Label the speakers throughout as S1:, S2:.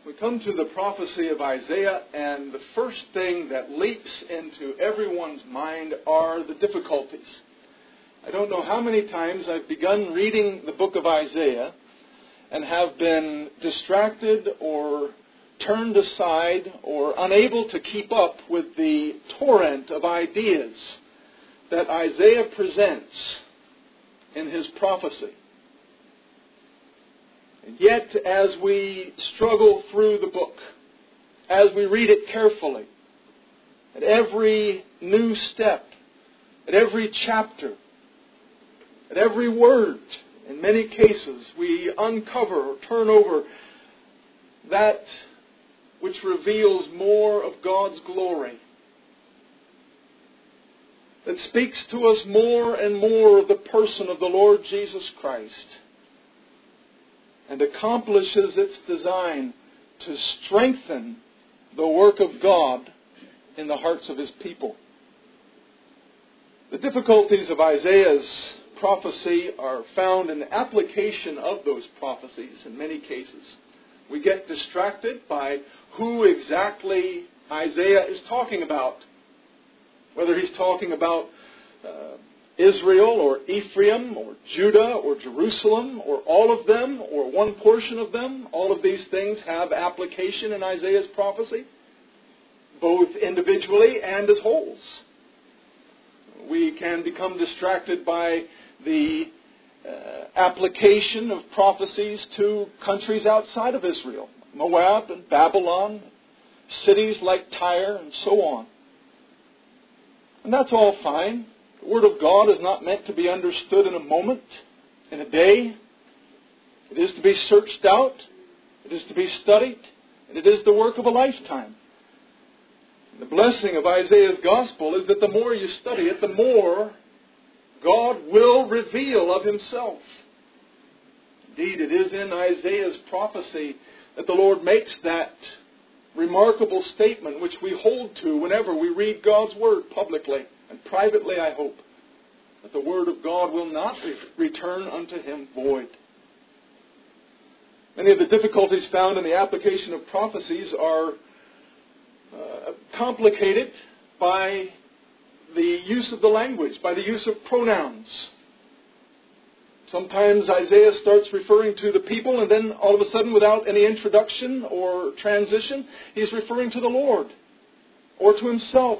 S1: We come to the prophecy of Isaiah, and the first thing that leaps into everyone's mind are the difficulties. I don't know how many times I've begun reading the book of Isaiah and have been distracted or turned aside or unable to keep up with the torrent of ideas that Isaiah presents in his prophecy. And yet, as we struggle through the book, as we read it carefully, at every new step, at every chapter, at every word, in many cases, we uncover or turn over that which reveals more of God's glory, that speaks to us more and more of the person of the Lord Jesus Christ, and accomplishes its design to strengthen the work of God in the hearts of His people. The difficulties of Isaiah's prophecy are found in the application of those prophecies in many cases. We get distracted by who exactly Isaiah is talking about. Whether he's talking about Israel or Ephraim or Judah or Jerusalem or all of them or one portion of them, all of these things have application in Isaiah's prophecy, both individually and as wholes. We can become distracted by the application of prophecies to countries outside of Israel, Moab and Babylon, cities like Tyre and so on. And that's all fine. The Word of God is not meant to be understood in a moment, in a day. It is to be searched out. It is to be studied. And it is the work of a lifetime. And the blessing of Isaiah's gospel is that the more you study it, the more God will reveal of Himself. Indeed, it is in Isaiah's prophecy that the Lord makes that remarkable statement which we hold to whenever we read God's Word publicly and privately, I hope, that the Word of God will not return unto Him void. Many of the difficulties found in the application of prophecies are complicated by the use of the language, by the use of pronouns. Sometimes Isaiah starts referring to the people, and then all of a sudden, without any introduction or transition, he's referring to the Lord, or to himself,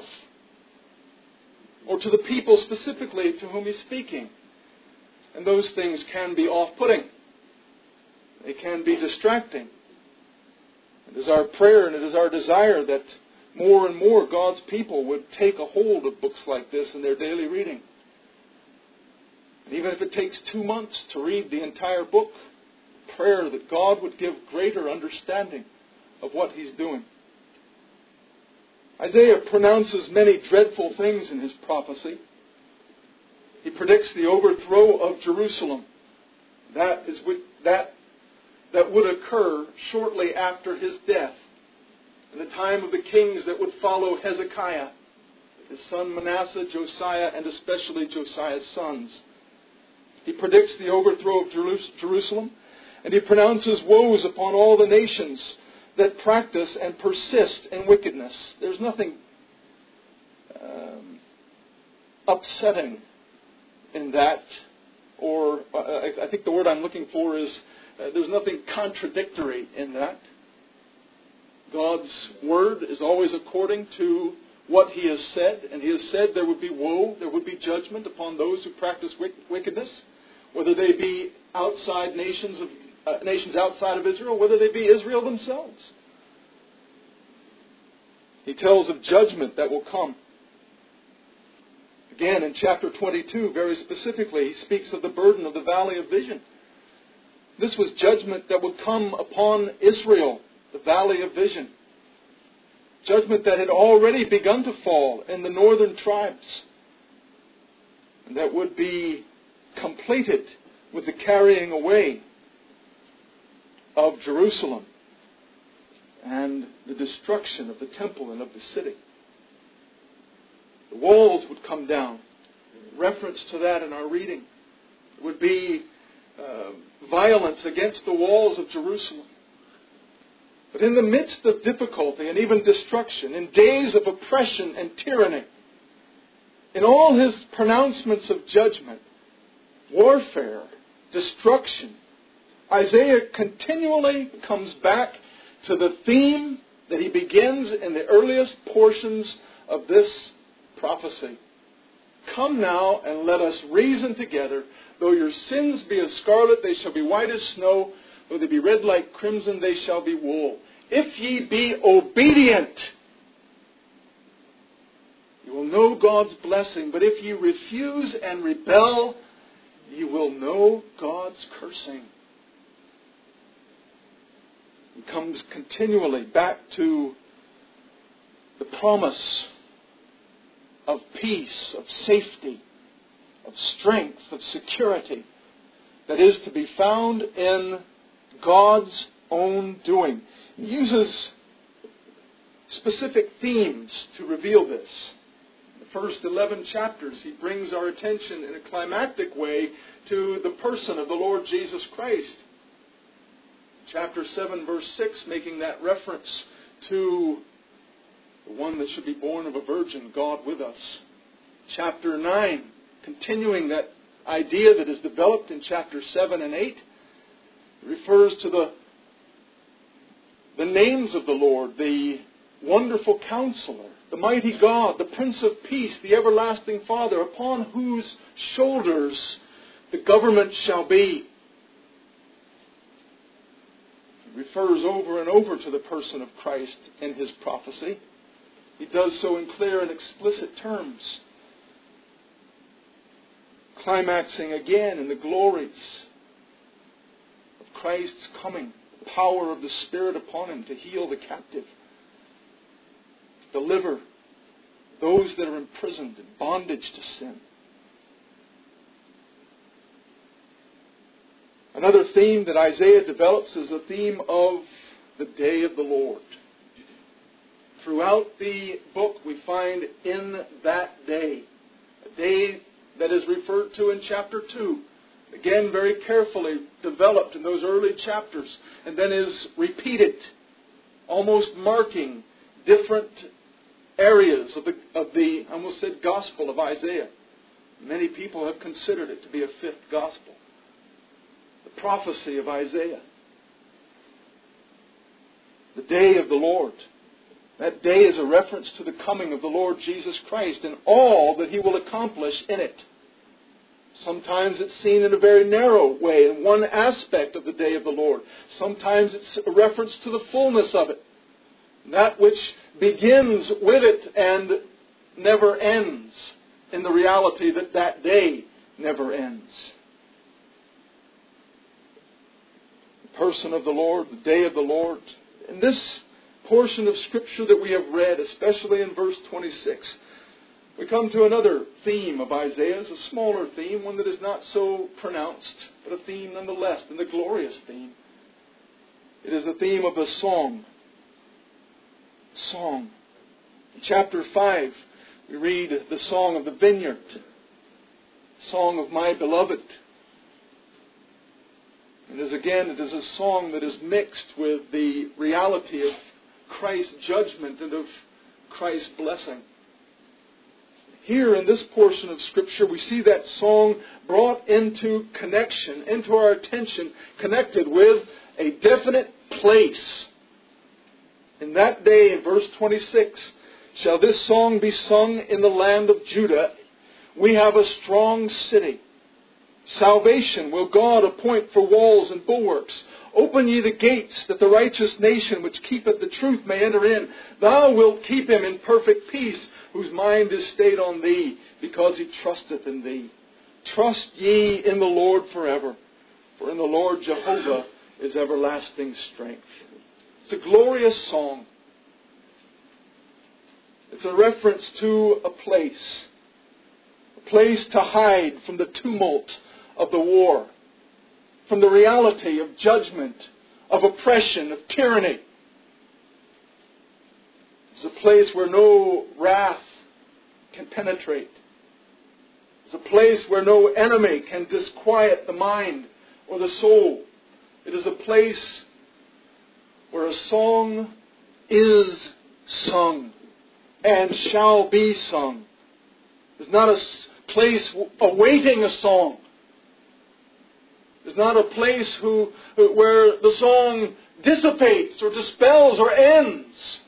S1: or to the people specifically to whom he's speaking. And those things can be off-putting. They can be distracting. It is our prayer and it is our desire that more and more God's people would take a hold of books like this in their daily reading. And even if it takes 2 months to read the entire book, prayer that God would give greater understanding of what He's doing. Isaiah pronounces many dreadful things in his prophecy. He predicts the overthrow of Jerusalem. That would occur shortly after his death, in the time of the kings that would follow Hezekiah, his son Manasseh, Josiah, and especially Josiah's sons. He predicts the overthrow of Jerusalem, and he pronounces woes upon all the nations that practice and persist in wickedness. There's nothing upsetting in that, or I think the word I'm looking for is there's nothing contradictory in that. God's Word is always according to what He has said, and He has said there would be woe, there would be judgment upon those who practice wickedness, whether they be outside nations outside of Israel, whether they be Israel themselves. He tells of judgment that will come. Again, in chapter 22, very specifically, he speaks of the burden of the valley of vision. This was judgment that would come upon Israel, the valley of vision. Judgment that had already begun to fall in the northern tribes, and that would be completed with the carrying away of Jerusalem and the destruction of the temple and of the city. The walls would come down. Reference to that in our reading. It would be violence against the walls of Jerusalem. But in the midst of difficulty and even destruction, in days of oppression and tyranny, in all his pronouncements of judgment, warfare, destruction, Isaiah continually comes back to the theme that he begins in the earliest portions of this prophecy. Come now and let us reason together. Though your sins be as scarlet, they shall be white as snow. Though they be red like crimson, they shall be wool. If ye be obedient, you will know God's blessing. But if ye refuse and rebel, you will know God's cursing. He comes continually back to the promise of peace, of safety, of strength, of security that is to be found in God's own doing. He uses specific themes to reveal this. In the first 11 chapters, he brings our attention in a climactic way to the person of the Lord Jesus Christ. Chapter 7, verse 6, making that reference to the one that should be born of a virgin, God with us. Chapter 9, continuing that idea that is developed in chapter 7 and 8, refers to the names of the Lord, the wonderful Counselor, the mighty God, the Prince of Peace, the everlasting Father, upon whose shoulders the government shall be. He refers over and over to the person of Christ in his prophecy. He does so in clear and explicit terms, climaxing again in the glories of Christ's coming, the power of the Spirit upon him to heal the captive, to deliver those that are imprisoned in bondage to sin. Another theme that Isaiah develops is the theme of the day of the Lord. Throughout the book we find in that day, a day that is referred to in chapter 2, again very carefully developed in those early chapters, and then is repeated, almost marking different areas of the I almost said gospel of Isaiah. Many people have considered it to be a fifth gospel. The prophecy of Isaiah. The day of the Lord. That day is a reference to the coming of the Lord Jesus Christ and all that He will accomplish in it. Sometimes it's seen in a very narrow way, in one aspect of the day of the Lord. Sometimes it's a reference to the fullness of it. That which begins with it and never ends, in the reality that that day never ends. The person of the Lord, the day of the Lord. In this portion of Scripture that we have read, especially in verse 26, we come to another theme of Isaiah's, a smaller theme, one that is not so pronounced, but a theme nonetheless, and the glorious theme. It is the theme of the song. Song. In chapter 5, we read the song of the vineyard, song of my beloved. And it is a song that is mixed with the reality of Christ's judgment and of Christ's blessing. Here in this portion of Scripture, we see that song brought into connection, into our attention, connected with a definite place. In that day, in verse 26, shall this song be sung in the land of Judah. We have a strong city. Salvation will God appoint for walls and bulwarks. Open ye the gates, that the righteous nation which keepeth the truth may enter in. Thou wilt keep him in perfect peace, whose mind is stayed on thee, because he trusteth in thee. Trust ye in the Lord forever, for in the Lord Jehovah is everlasting strength. It's a glorious song. It's a reference to a place to hide from the tumult of the war, from the reality of judgment, of oppression, of tyranny. It's a place where no wrath can penetrate. It's a place where no enemy can disquiet the mind or the soul. It is a place where a song is sung and shall be sung. There's not a place awaiting a song. There's not a place where the song dissipates or dispels or ends.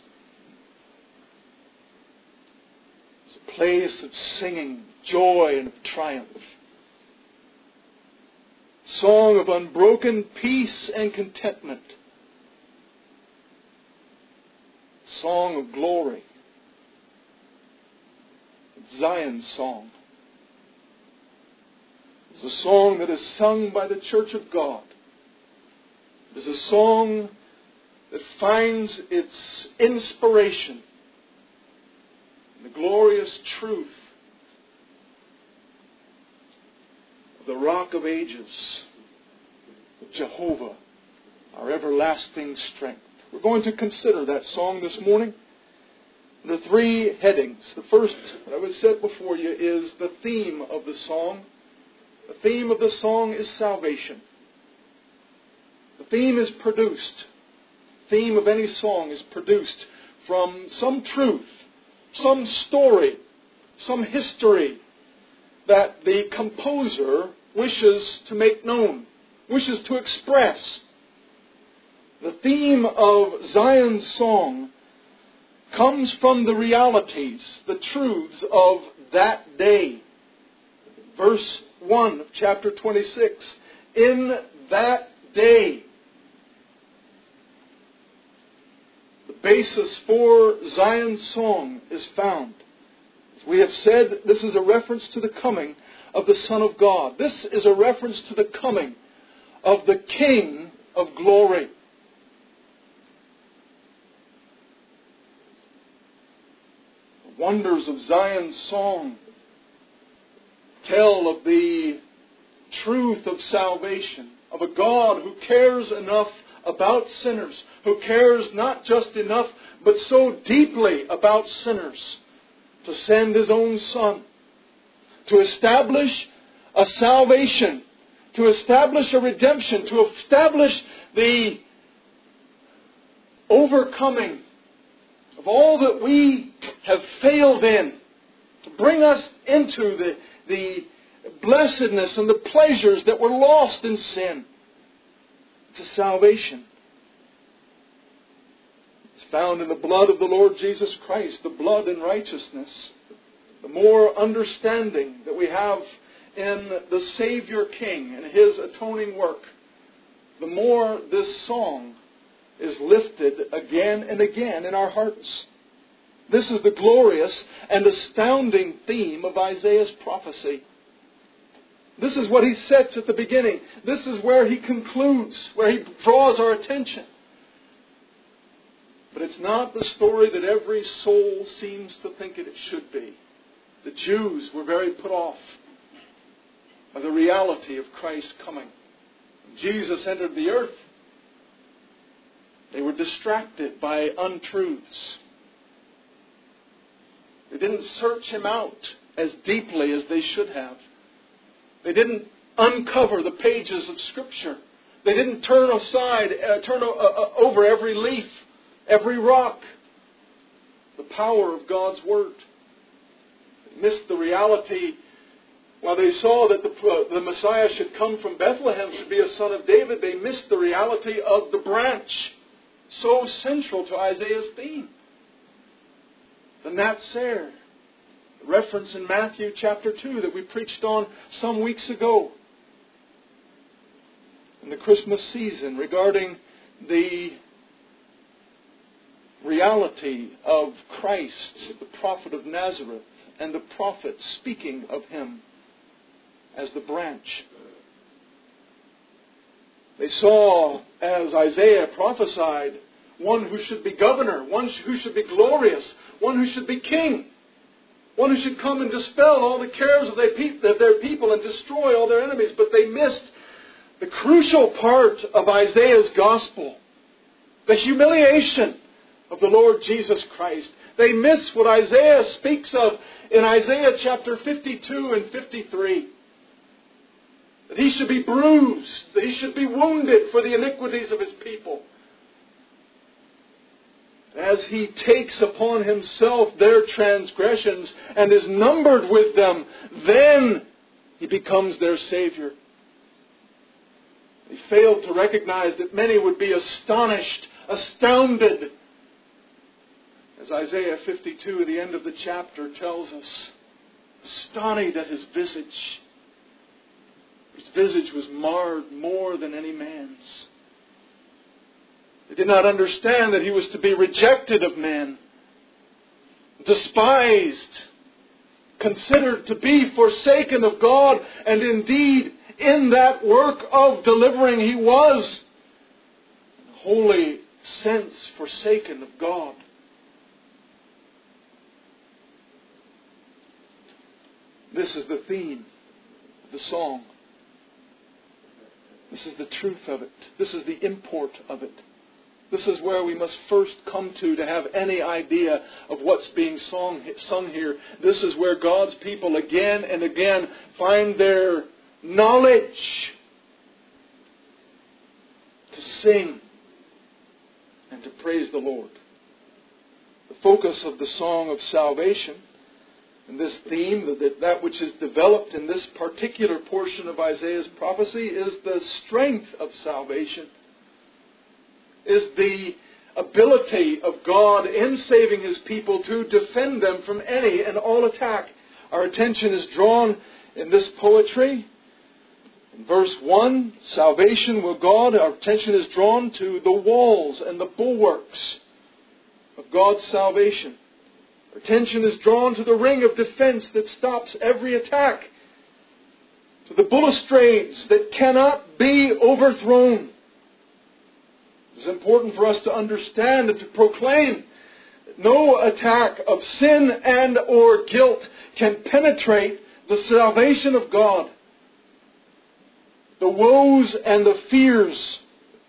S1: It's a place of singing, joy, and of triumph. Song of unbroken peace and contentment. Song of glory. Zion's song. It's a song that is sung by the church of God. It is a song that finds its inspiration in the glorious truth of the Rock of Ages, Jehovah, our everlasting strength. We're going to consider that song this morning under three headings. The first that I would set before you is the theme of the song. The theme of the song is salvation. The theme is produced. The theme of any song is produced from some truth, some story, some history that the composer wishes to make known, wishes to express. The theme of Zion's song comes from the realities, the truths of that day. Verse 1 of chapter 26. In that day. The basis for Zion's song is found. As we have said, this is a reference to the coming of the Son of God. This is a reference to the coming of the King of glory. The wonders of Zion's song tell of the truth of salvation, of a God who cares enough about sinners, who cares not just enough, but so deeply about sinners, to send His own Son, to establish a salvation, to establish a redemption, to establish the overcoming of all that we have failed in, to bring us into the blessedness and the pleasures that were lost in sin, to salvation. It's found in the blood of the Lord Jesus Christ, the blood and righteousness. The more understanding that we have in the Savior King and His atoning work, the more this song is lifted again and again in our hearts. This is the glorious and astounding theme of Isaiah's prophecy. This is what he sets at the beginning. This is where he concludes, where he draws our attention. But it's not the story that every soul seems to think it should be. The Jews were very put off by the reality of Christ's coming. When Jesus entered the earth, they were distracted by untruths. They didn't search Him out as deeply as they should have. They didn't uncover the pages of Scripture. They didn't turn over every leaf, every rock, the power of God's Word. They missed the reality. While they saw that the Messiah should come from Bethlehem, should be a son of David, they missed the reality of the branch, so central to Isaiah's theme. The Natzer, reference in Matthew chapter 2 that we preached on some weeks ago in the Christmas season, regarding the reality of Christ, the prophet of Nazareth, and the prophet speaking of Him as the branch. They saw, as Isaiah prophesied, one who should be governor, one who should be glorious, one who should be king, one who should come and dispel all the cares of their people and destroy all their enemies. But they missed the crucial part of Isaiah's gospel, the humiliation of the Lord Jesus Christ. They miss what Isaiah speaks of in Isaiah chapter 52 and 53. That He should be bruised, that He should be wounded for the iniquities of His people. As He takes upon Himself their transgressions and is numbered with them, then He becomes their Savior. He failed to recognize that many would be astonished, astounded. As Isaiah 52, the end of the chapter, tells us, astonished at His visage. His visage was marred more than any man's. They did not understand that He was to be rejected of men, despised, considered to be forsaken of God, and indeed, in that work of delivering, He was, in a holy sense, forsaken of God. This is the theme of the song. This is the truth of it. This is the import of it. This is where we must first come to have any idea of what's being sung here. This is where God's people again and again find their knowledge to sing and to praise the Lord. The focus of the song of salvation and this theme, that which is developed in this particular portion of Isaiah's prophecy, is the strength of salvation, is the ability of God in saving His people to defend them from any and all attack. Our attention is drawn in this poetry. In verse 1, salvation will God, our attention is drawn to the walls and the bulwarks of God's salvation. Our attention is drawn to the ring of defense that stops every attack, to the balustrades that cannot be overthrown. It is important for us to understand and to proclaim that no attack of sin and or guilt can penetrate the salvation of God. The woes and the fears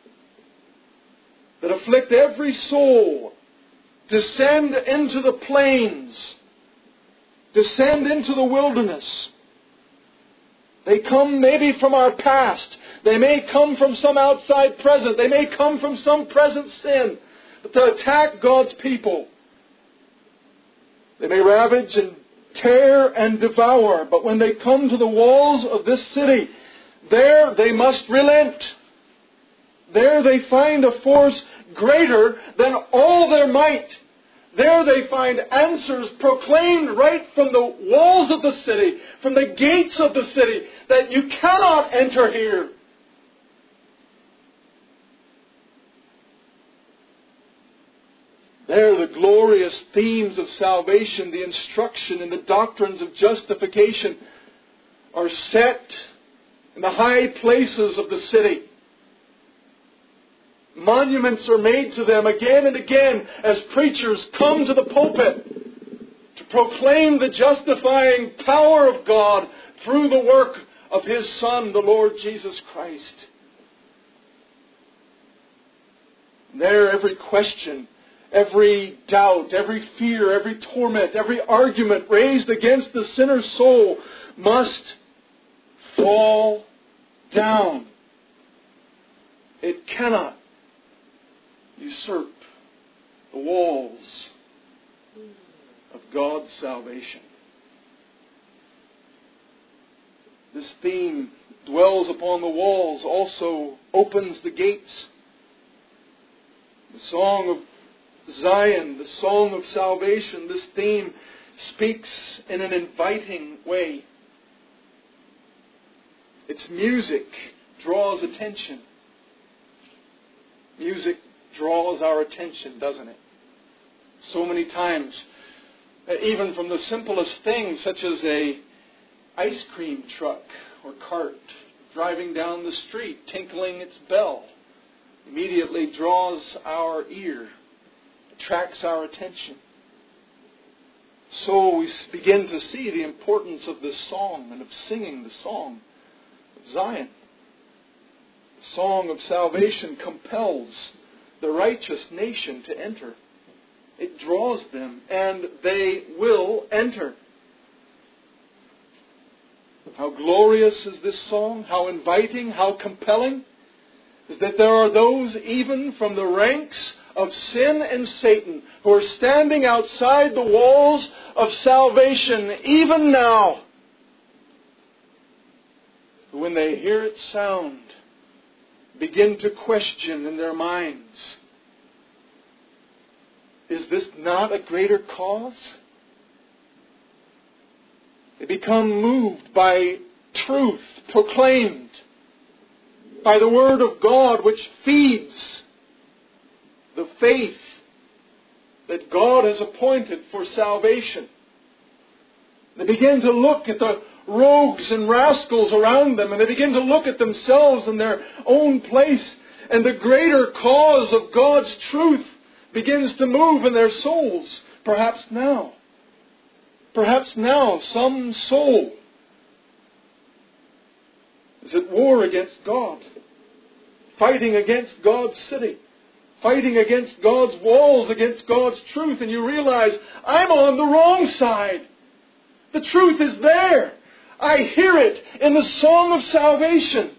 S1: that afflict every soul descend into the plains, descend into the wilderness. They come maybe from our past. They may come from some outside present. They may come from some present sin. But to attack God's people, they may ravage and tear and devour. But when they come to the walls of this city, there they must relent. There they find a force greater than all their might. There they find answers proclaimed right from the walls of the city, from the gates of the city, that you cannot enter here. There the glorious themes of salvation, the instruction and the doctrines of justification are set in the high places of the city. Monuments are made to them again and again as preachers come to the pulpit to proclaim the justifying power of God through the work of His Son, the Lord Jesus Christ. And there every question, every doubt, every fear, every torment, every argument raised against the sinner's soul must fall down. It cannot usurp the walls of God's salvation. This theme dwells upon the walls, also opens the gates. The song of Zion, the song of salvation, this theme speaks in an inviting way. Its music draws attention. Music draws our attention, doesn't it? So many times, even from the simplest things, such as a ice cream truck or cart driving down the street, tinkling its bell, immediately draws our ear, attracts our attention. So we begin to see the importance of this song and of singing the song of Zion. The song of salvation compels the righteous nation to enter. It draws them, and they will enter. How glorious is this song, how inviting, how compelling, is that there are those even from the ranks of sin and Satan who are standing outside the walls of salvation even now, who when they hear its sound begin to question in their minds, is this not a greater cause? They become moved by truth proclaimed, by the Word of God, which feeds the faith that God has appointed for salvation. They begin to look at the rogues and rascals around them, and they begin to look at themselves in their own place, and the greater cause of God's truth begins to move in their souls. Perhaps now some soul is at war against God, fighting against God's city, fighting against God's walls, against God's truth, and you realize, I'm on the wrong side. The truth is there. I hear it in the song of salvation.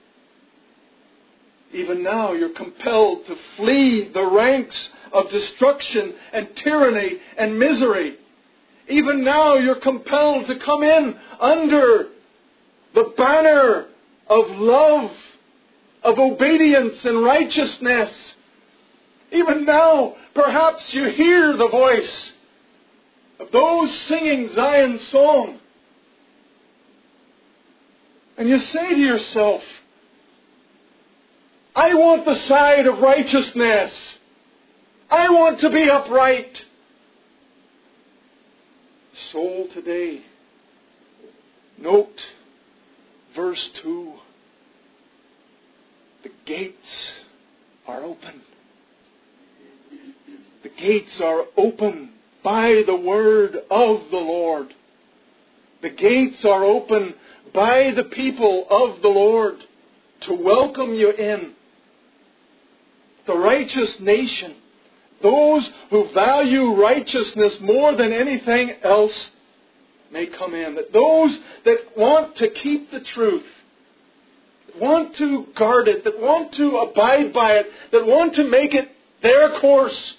S1: Even now you're compelled to flee the ranks of destruction and tyranny and misery. Even now you're compelled to come in under the banner of love, of obedience and righteousness. Even now, perhaps you hear the voice of those singing Zion's song. And you say to yourself, I want the side of righteousness. I want to be upright. Soul today, note verse 2. The gates are open. The gates are open by the word of the Lord. The gates are open by the people of the Lord to welcome you in. The righteous nation, those who value righteousness more than anything else, may come in. That those that want to keep the truth, that want to guard it, that want to abide by it, that want to make it their course,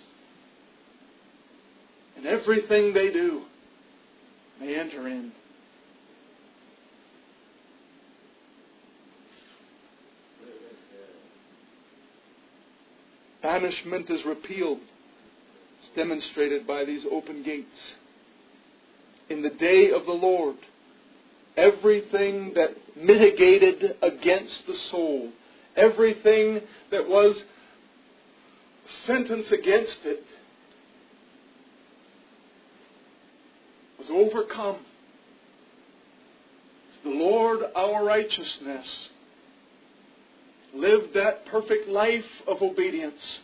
S1: in everything they do, may enter in. Banishment is repealed. It's demonstrated by these open gates. In the day of the Lord, everything that mitigated against the soul, everything that was sentence against it, was overcome. As the Lord, our righteousness, lived that perfect life of obedience,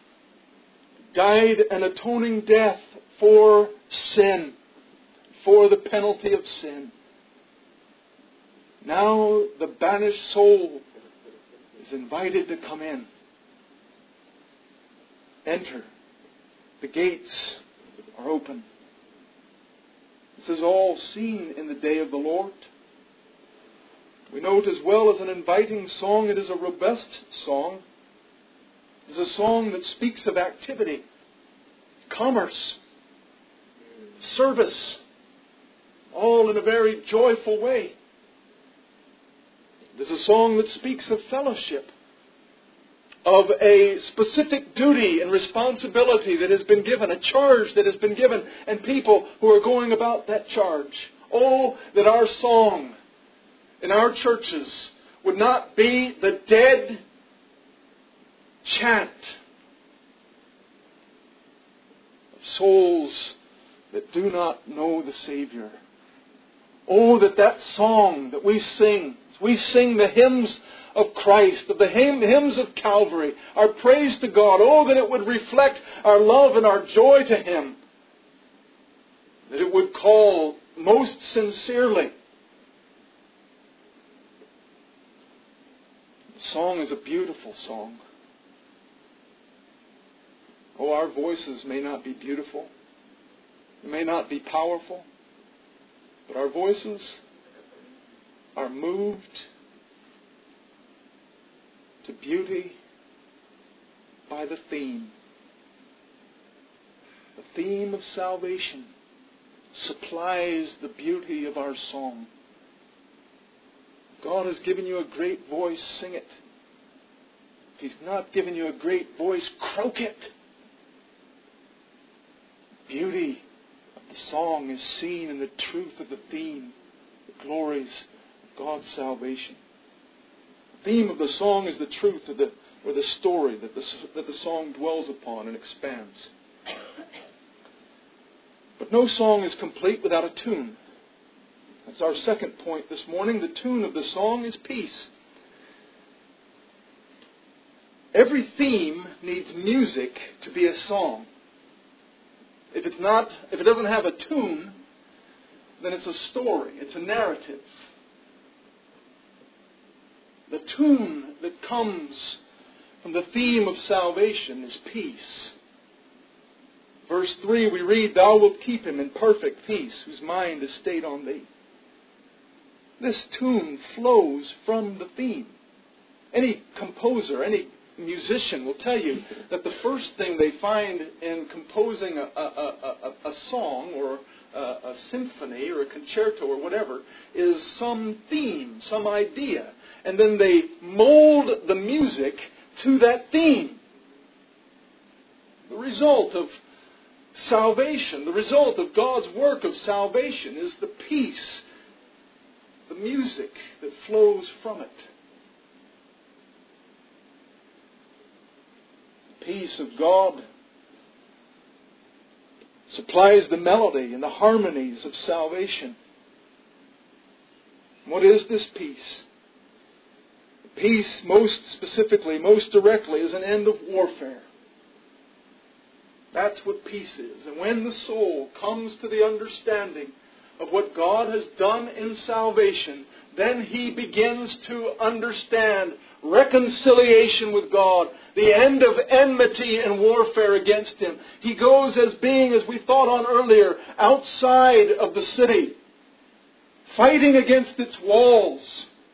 S1: died an atoning death for sin, for the penalty of sin. Now the banished soul is invited to come in. Enter. The gates are open. This is all seen in the day of the Lord. We note as well as an inviting song, it is a robust song. It is a song that speaks of activity, commerce, service, all in a very joyful way. It is a song that speaks of fellowship, of a specific duty and responsibility that has been given, a charge that has been given, and people who are going about that charge. Oh, that our song in our churches would not be the dead chant of souls that do not know the Savior. Oh, that song that we sing the hymns of Christ, of the hymns of Calvary, our praise to God. Oh, that it would reflect our love and our joy to Him. That it would call most sincerely. The song is a beautiful song. Oh, our voices may not be beautiful. They may not be powerful. But our voices are moved to beauty by the theme. The theme of salvation supplies the beauty of our song. God has given you a great voice, sing it. If He's not given you a great voice, croak it. The beauty of the song is seen in the truth of the theme, the glories of God's salvation. The theme of the song is the truth of the story that the song dwells upon and expands. But no song is complete without a tune. That's our second point this morning. The tune of the song is peace. Every theme needs music to be a song. If it doesn't have a tune, then it's a story, it's a narrative. The tune that comes from the theme of salvation is peace. Verse 3 we read, Thou wilt keep him in perfect peace, whose mind is stayed on Thee. This tune flows from the theme. Any composer, any musician will tell you that the first thing they find in composing a song or a symphony or a concerto or whatever is some theme, some idea. And then they mold the music to that theme. The result of salvation, the result of God's work of salvation is the peace, the music that flows from it. The peace of God supplies the melody and the harmonies of salvation. What is this peace? Peace, most specifically, most directly, is an end of warfare. That's what peace is. And when the soul comes to the understanding of what God has done in salvation, then he begins to understand reconciliation with God, the end of enmity and warfare against Him. He goes as being, as we thought on earlier, outside of the city, fighting against its walls,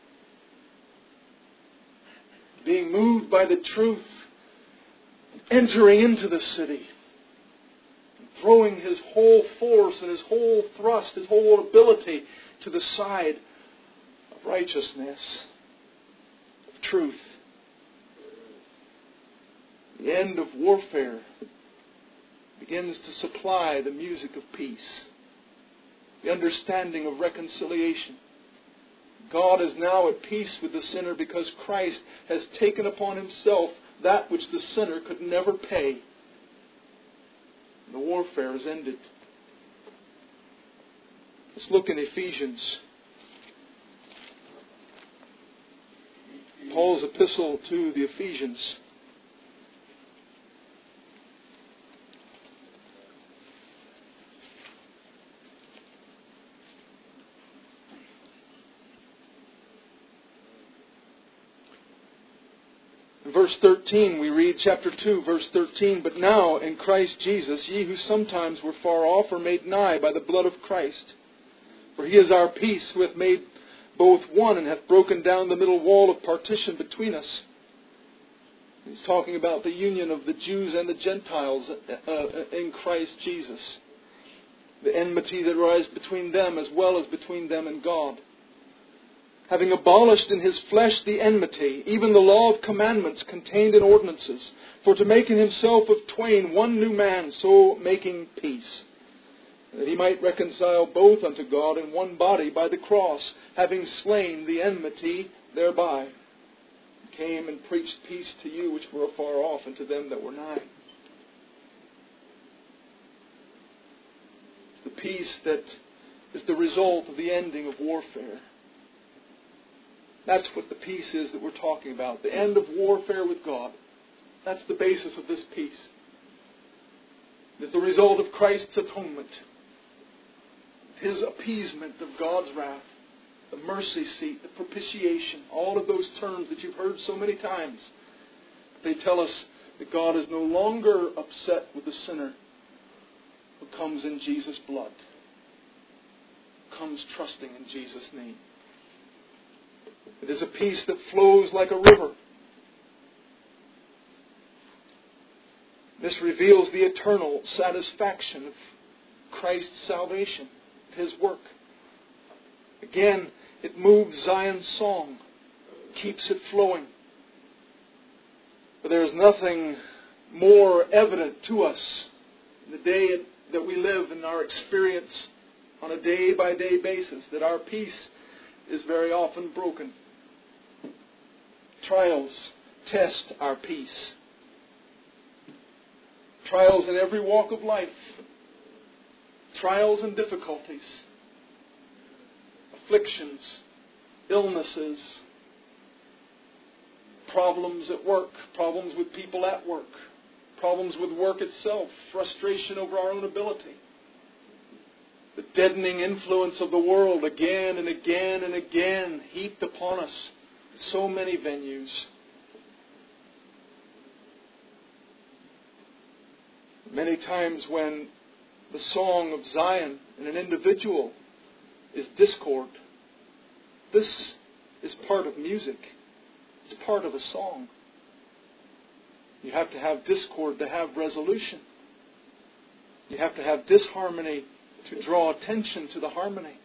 S1: being moved by the truth, entering into the city, throwing his whole force and his whole thrust, his whole ability to the side of righteousness, of truth. The end of warfare begins to supply the music of peace, the understanding of reconciliation. God is now at peace with the sinner because Christ has taken upon Himself that which the sinner could never pay. The warfare is ended. Let's look in Ephesians. Paul's epistle to the Ephesians. Verse 13, we read chapter 2, verse 13, But now in Christ Jesus, ye who sometimes were far off are made nigh by the blood of Christ. For He is our peace, who hath made both one, and hath broken down the middle wall of partition between us. He's talking about the union of the Jews and the Gentiles in Christ Jesus. The enmity that arises between them as well as between them and God. Having abolished in His flesh the enmity, even the law of commandments contained in ordinances, for to make in Himself of twain one new man, so making peace, that He might reconcile both unto God in one body by the cross, having slain the enmity thereby. He came and preached peace to you which were afar off, and to them that were nigh. It's the peace that is the result of the ending of warfare. That's what the peace is that we're talking about. The end of warfare with God. That's the basis of this peace. It's the result of Christ's atonement. His appeasement of God's wrath. The mercy seat, the propitiation. All of those terms that you've heard so many times. They tell us that God is no longer upset with the sinner who comes in Jesus' blood. Comes trusting in Jesus' name. It is a peace that flows like a river. This reveals the eternal satisfaction of Christ's salvation, of His work. Again, it moves Zion's song, keeps it flowing. But there is nothing more evident to us in the day that we live, in our experience on a day-by-day basis, that our peace is very often broken. Trials test our peace. Trials in every walk of life. Trials and difficulties. Afflictions, illnesses, problems at work, problems with people at work, problems with work itself, frustration over our own ability. The deadening influence of the world again and again and again heaped upon us in so many venues. Many times when the song of Zion in an individual is discord, this is part of music. It's part of a song. You have to have discord to have resolution. You have to have disharmony to draw attention to the harmony.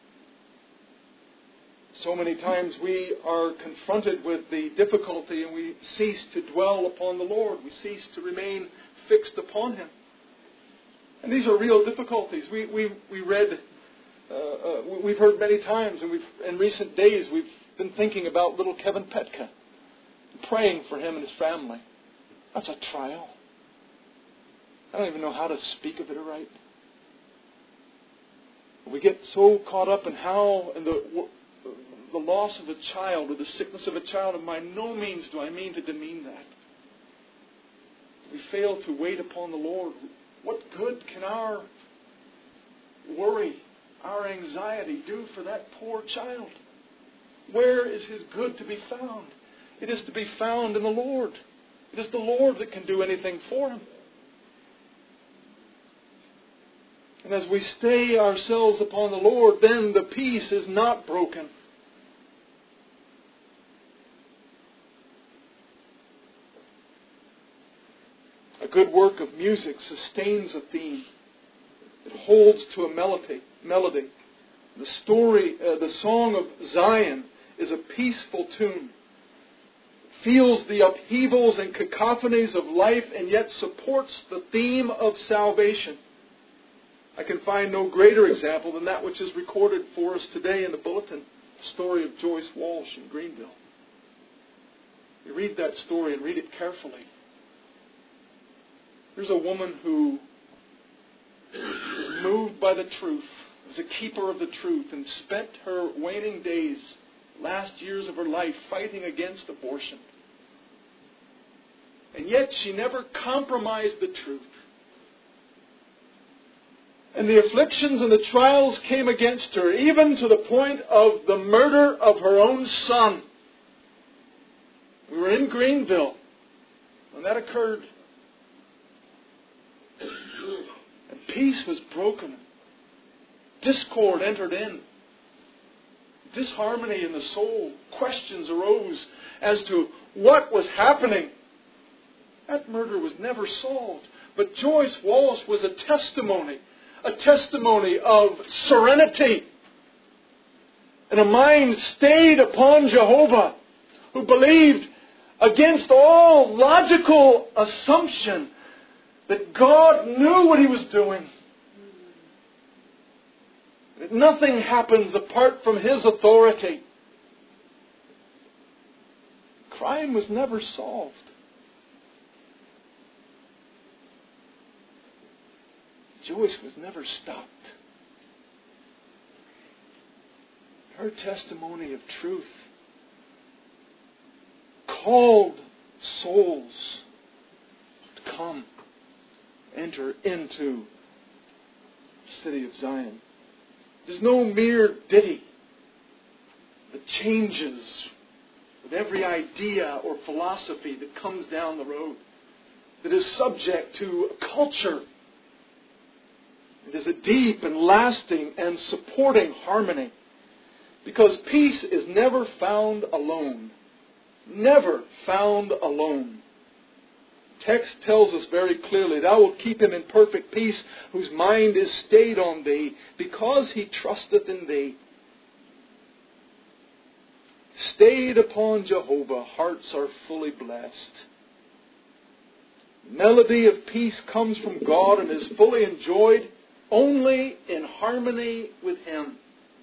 S1: So many times we are confronted with the difficulty and we cease to dwell upon the Lord. We cease to remain fixed upon Him. And these are real difficulties. We read, we've heard many times, and in recent days we've been thinking about little Kevin Petka, praying for him and his family. That's a trial. I don't even know how to speak of it right. We get so caught up in the loss of a child or the sickness of a child, and by no means do I mean to demean that. We fail to wait upon the Lord. What good can our worry, our anxiety do for that poor child? Where is His good to be found? It is to be found in the Lord. It is the Lord that can do anything for him. And as we stay ourselves upon the Lord, then the peace is not broken. A good work of music sustains a theme. It holds to a melody. The song of Zion is a peaceful tune. It feels the upheavals and cacophonies of life and yet supports the theme of salvation. I can find no greater example than that which is recorded for us today in the bulletin, the story of Joyce Walsh in Greenville. You read that story and read it carefully. Here's a woman who was moved by the truth, was a keeper of the truth, and spent her waning days, last years of her life, fighting against abortion. And yet she never compromised the truth. And the afflictions and the trials came against her, even to the point of the murder of her own son. We were in Greenville when that occurred. And peace was broken. Discord entered in. Disharmony in the soul. Questions arose as to what was happening. That murder was never solved. But Joyce Walsh was a testimony of serenity, and a mind stayed upon Jehovah, who believed against all logical assumption that God knew what He was doing, that nothing happens apart from His authority. Crime was never solved. Joyce was never stopped. Her testimony of truth called souls to come, enter into the city of Zion. There's no mere ditty that changes with every idea or philosophy that comes down the road, that is subject to a culture. It is a deep and lasting and supporting harmony. Because peace is never found alone. Never found alone. text tells us very clearly, Thou wilt keep him in perfect peace, whose mind is stayed on Thee, because he trusteth in Thee. Stayed upon Jehovah, hearts are fully blessed. Melody of peace comes from God and is fully enjoyed only in harmony with Him.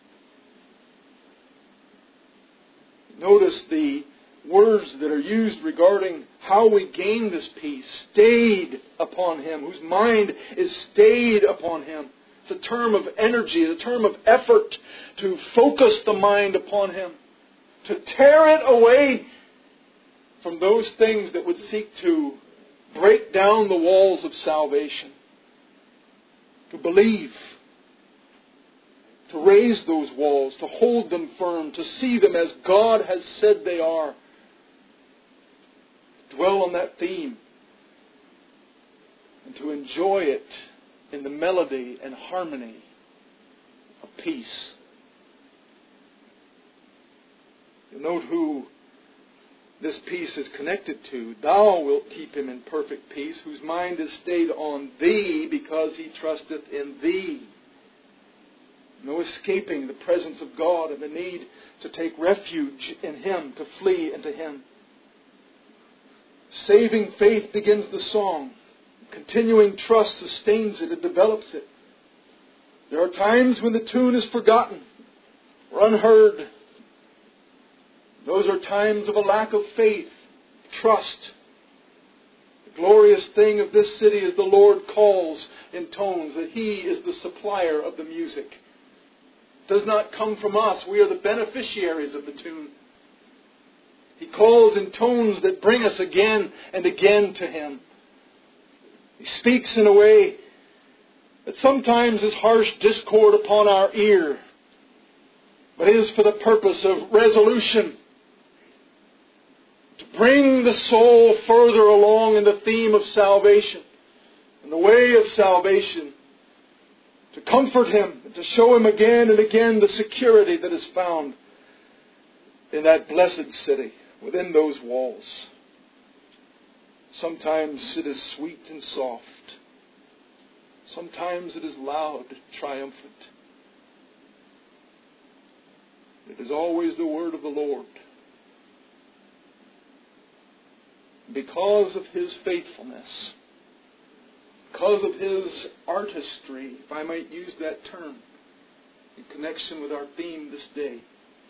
S1: Notice the words that are used regarding how we gain this peace. Stayed upon Him, whose mind is stayed upon Him. It's a term of energy, a term of effort to focus the mind upon Him, to tear it away from those things that would seek to break down the walls of salvation, to believe, to raise those walls, to hold them firm, to see them as God has said they are. Dwell on that theme and to enjoy it in the melody and harmony of peace. You'll note who this peace is connected to. Thou wilt keep him in perfect peace, whose mind is stayed on Thee, because he trusteth in Thee. No escaping the presence of God and the need to take refuge in Him, to flee into Him. Saving faith begins the song. Continuing trust sustains it and develops it. There are times when the tune is forgotten or unheard. Those are times of a lack of faith, trust. The glorious thing of this city is the Lord calls in tones that He is the supplier of the music. It does not come from us. We are the beneficiaries of the tune. He calls in tones that bring us again and again to Him. He speaks in a way that sometimes is harsh discord upon our ear, but is for the purpose of resolution, to bring the soul further along in the theme of salvation, in the way of salvation, to comfort him, and to show him again and again the security that is found in that blessed city, within those walls. Sometimes it is sweet and soft. Sometimes it is loud, triumphant. It is always the word of the Lord. Because of His faithfulness, because of His artistry, if I might use that term, in connection with our theme this day,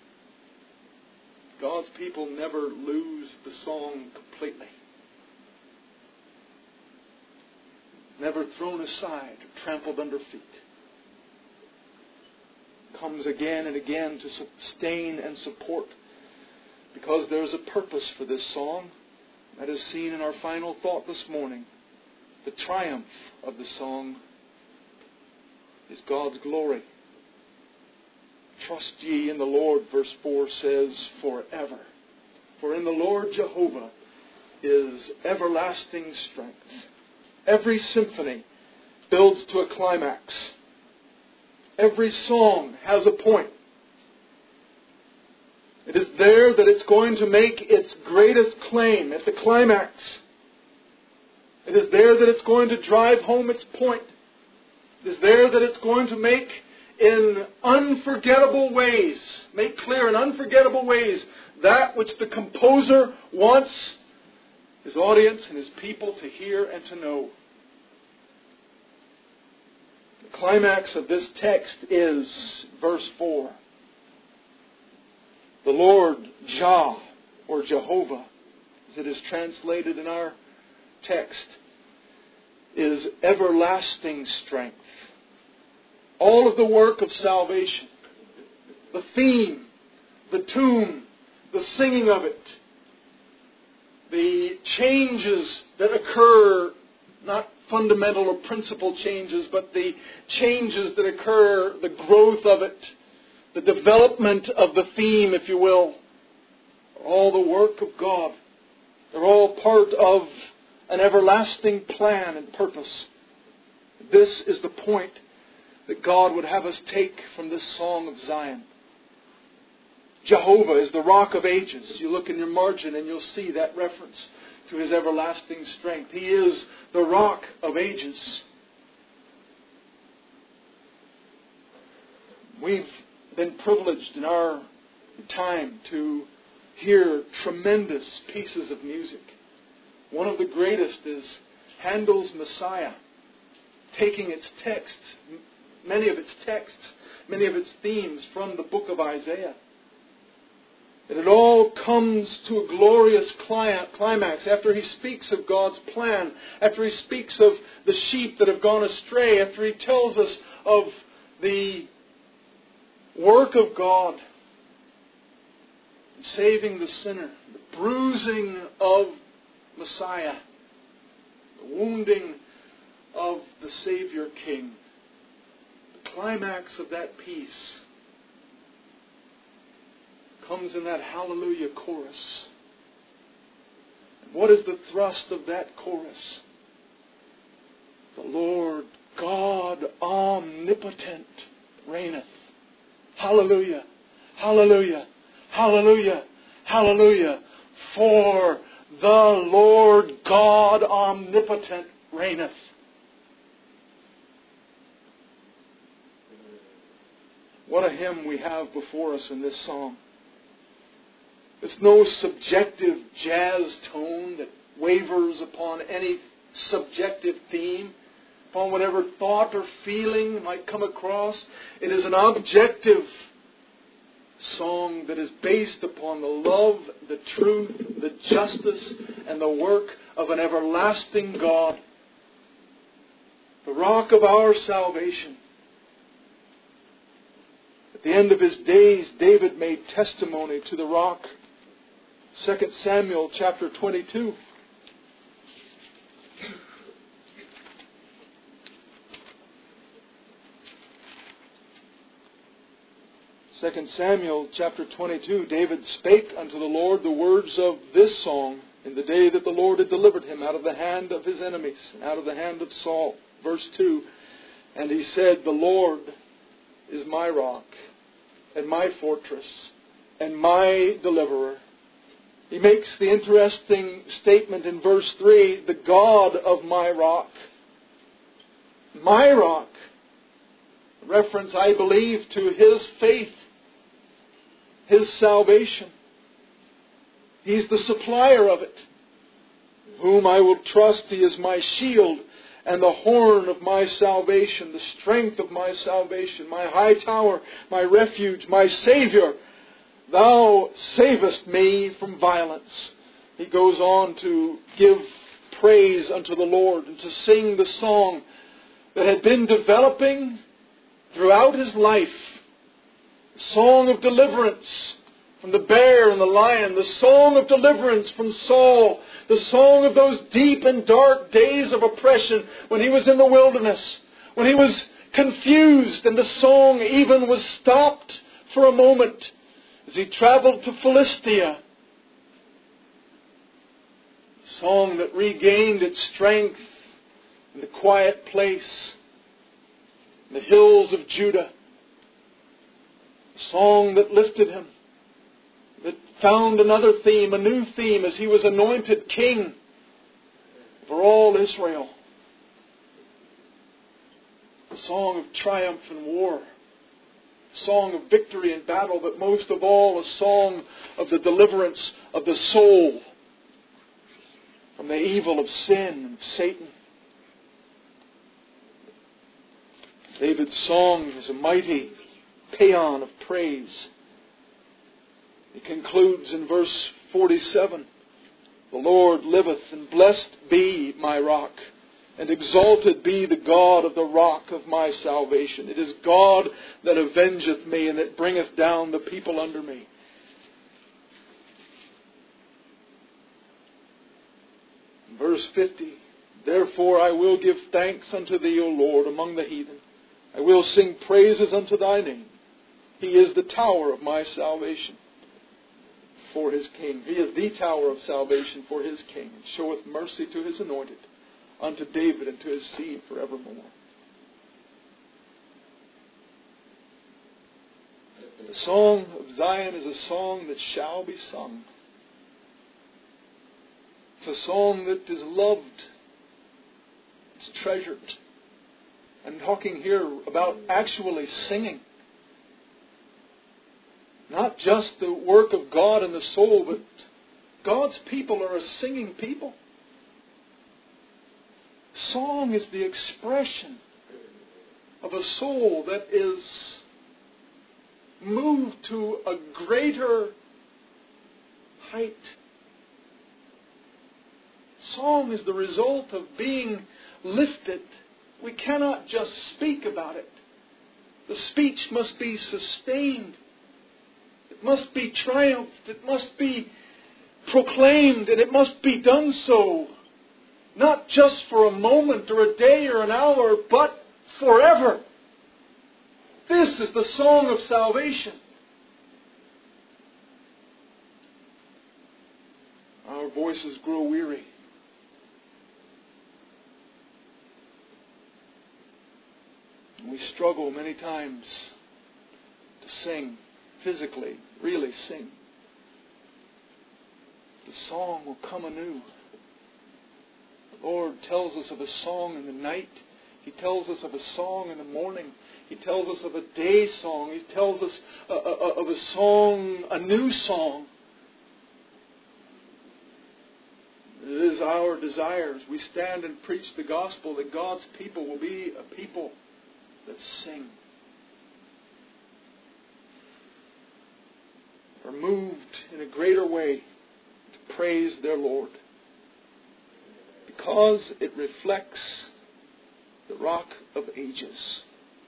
S1: God's people never lose the song completely. Never thrown aside or trampled under feet. Comes again and again to sustain and support, because there is a purpose for this song that is seen in our final thought this morning. The triumph of the song is God's glory. Trust ye in the Lord, verse 4 says, forever. For in the Lord Jehovah is everlasting strength. Every symphony builds to a climax. Every song has a point. It is there that it's going to make its greatest claim, at the climax. It is there that it's going to drive home its point. It is there that it's going to make in unforgettable ways, make clear in unforgettable ways, that which the composer wants his audience and his people to hear and to know. The climax of this text is verse 4. The Lord, Jah, or Jehovah, as it is translated in our text, is everlasting strength. All of the work of salvation, the theme, the tune, the singing of it, the changes that occur, not fundamental or principal changes, but the changes that occur, the growth of it, the development of the theme, if you will, are all the work of God. They're all part of an everlasting plan and purpose. This is the point that God would have us take from this song of Zion. Jehovah is the rock of ages. You look in your margin and you'll see that reference to His everlasting strength. He is the Rock of Ages. We've been privileged in our time to hear tremendous pieces of music. One of the greatest is Handel's Messiah, taking its texts, many of its themes from the book of Isaiah. And it all comes to a glorious climax after he speaks of God's plan, after he speaks of the sheep that have gone astray, after he tells us of the work of God in saving the sinner, the bruising of Messiah, the wounding of the Savior King. The climax of that piece comes in that Hallelujah chorus. And what is the thrust of that chorus? The Lord God omnipotent reigneth. Hallelujah, hallelujah, hallelujah, hallelujah. For the Lord God omnipotent reigneth. What a hymn we have before us in this song. It's no subjective jazz tone that wavers upon any subjective theme, upon whatever thought or feeling might come across. It is an objective song that is based upon the love, the truth, the justice, and the work of an everlasting God, the rock of our salvation. At the end of his days, David made testimony to the rock. 2 Samuel chapter 22. Second Samuel chapter 22, David spake unto the Lord the words of this song in the day that the Lord had delivered him out of the hand of his enemies, out of the hand of Saul. Verse 2, and he said, the Lord is my rock and my fortress and my deliverer. He makes the interesting statement in verse 3, the God of my rock. My rock. Reference, I believe, to His faith, His salvation. He's the supplier of it. Whom I will trust, He is my shield and the horn of my salvation, the strength of my salvation, my high tower, my refuge, my Savior. Thou savest me from violence. He goes on to give praise unto the Lord and to sing the song that had been developing throughout his life. The song of deliverance from the bear and the lion. The song of deliverance from Saul. The song of those deep and dark days of oppression when he was in the wilderness. When he was confused and the song even was stopped for a moment as he traveled to Philistia. A song that regained its strength in the quiet place, in the hills of Judah. A song that lifted him, that found another theme, a new theme, as he was anointed king for all Israel. A song of triumph in war. A song of victory in battle, but most of all a song of the deliverance of the soul from the evil of sin and Satan. David's song is a mighty paean of praise. It concludes in verse 47. The Lord liveth, and blessed be my rock, and exalted be the God of the rock of my salvation. It is God that avengeth me, and that bringeth down the people under me. Verse 50. Therefore I will give thanks unto Thee, O Lord, among the heathen. I will sing praises unto Thy name. He is the tower of my salvation for His King. He is the tower of salvation for His King, and showeth mercy to His anointed, unto David and to his seed forevermore. And the song of Zion is a song that shall be sung. It's a song that is loved. It's treasured. I'm talking here about actually singing. Not just the work of God in the soul, but God's people are a singing people. Song is the expression of a soul that is moved to a greater height. Song is the result of being lifted. We cannot just speak about it. The speech must be sustained. It must be triumphed. It must be proclaimed, and it must be done so, not just for a moment or a day or an hour, but forever. This is the song of salvation. Our voices grow weary. We struggle many times to sing, physically, really sing. The song will come anew. The Lord tells us of a song in the night. He tells us of a song in the morning. He tells us of a day song. He tells us of a song, a new song. It is our desire as we stand and preach the gospel that God's people will be a people that sing. Are moved in a greater way to praise their Lord. Because it reflects the Rock of Ages.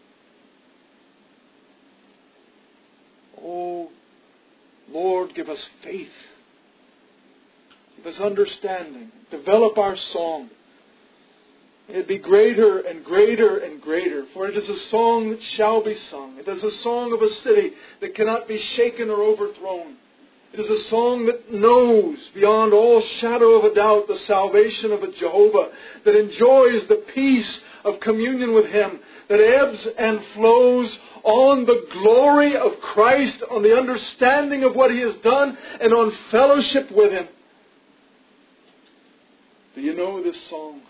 S1: Oh, Lord, give us faith. Give us understanding. Develop our song. It be greater and greater and greater. For it is a song that shall be sung. It is a song of a city that cannot be shaken or overthrown. It is a song that knows beyond all shadow of a doubt the salvation of a Jehovah, that enjoys the peace of communion with Him, that ebbs and flows on the glory of Christ, on the understanding of what He has done, and on fellowship with Him. Do you know this song?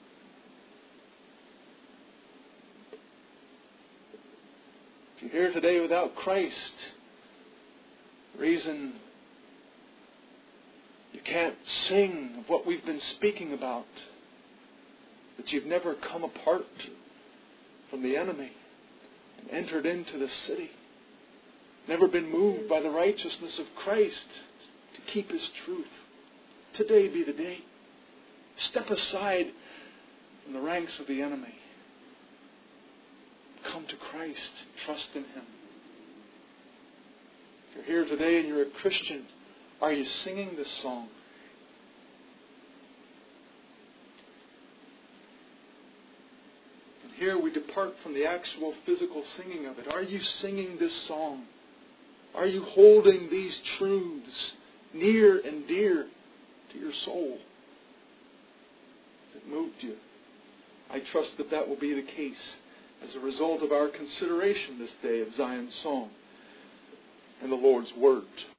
S1: If you're here today without Christ, the reason you can't sing of what we've been speaking about, that you've never come apart from the enemy and entered into the city, never been moved by the righteousness of Christ to keep His truth. Today be the day. Step aside from the ranks of the enemy. Come to Christ. Trust in Him. If you're here today and you're a Christian, are you singing this song? And here we depart from the actual physical singing of it. Are you singing this song? Are you holding these truths near and dear to your soul? Has it moved you? I trust that that will be the case as a result of our consideration this day of Zion's song and the Lord's Word.